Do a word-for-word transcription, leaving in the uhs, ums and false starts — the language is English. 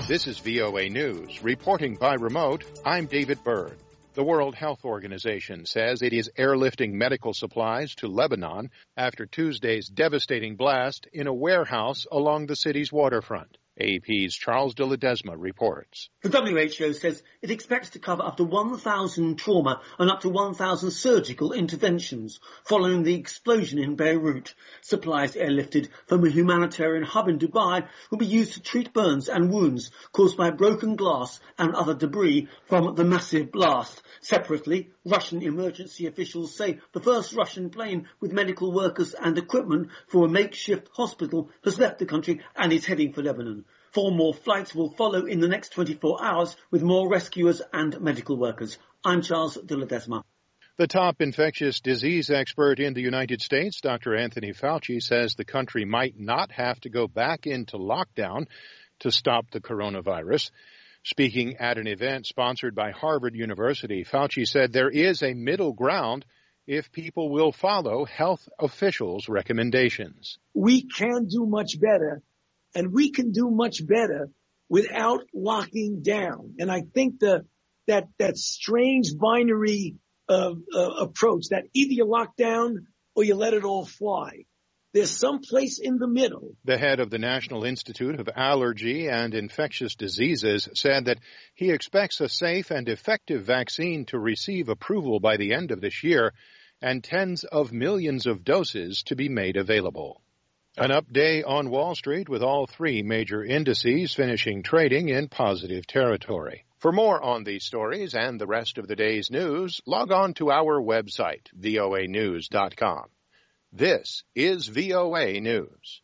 This is V O A News. Reporting by remote, I'm David Byrd. The World Health Organization says it is airlifting medical supplies to Lebanon after Tuesday's devastating blast in a warehouse along the city's waterfront. A P's Charles de Ledesma reports. The W H O says it expects to cover up to one thousand trauma and up to one thousand surgical interventions following the explosion in Beirut. Supplies airlifted from a humanitarian hub in Dubai will be used to treat burns and wounds caused by broken glass and other debris from the massive blast. Separately, Russian emergency officials say the first Russian plane with medical workers and equipment for a makeshift hospital has left the country and is heading for Lebanon. Four more flights will follow in the next twenty-four hours with more rescuers and medical workers. I'm Charles de Ledesma. The top infectious disease expert in the United States, Doctor Anthony Fauci, says the country might not have to go back into lockdown to stop the coronavirus. Speaking at an event sponsored by Harvard University, Fauci said there is a middle ground if people will follow health officials' recommendations. We can do much better. And we can do much better without locking down. And I think the that that strange binary uh, uh, approach that either you lock down or you let it all fly. There's some place in the middle. The head of the National Institute of Allergy and Infectious Diseases said that he expects a safe and effective vaccine to receive approval by the end of this year and tens of millions of doses to be made available. An up day on Wall Street with all three major indices finishing trading in positive territory. For more on these stories and the rest of the day's news, log on to our website, V O A news dot com. This is V O A News.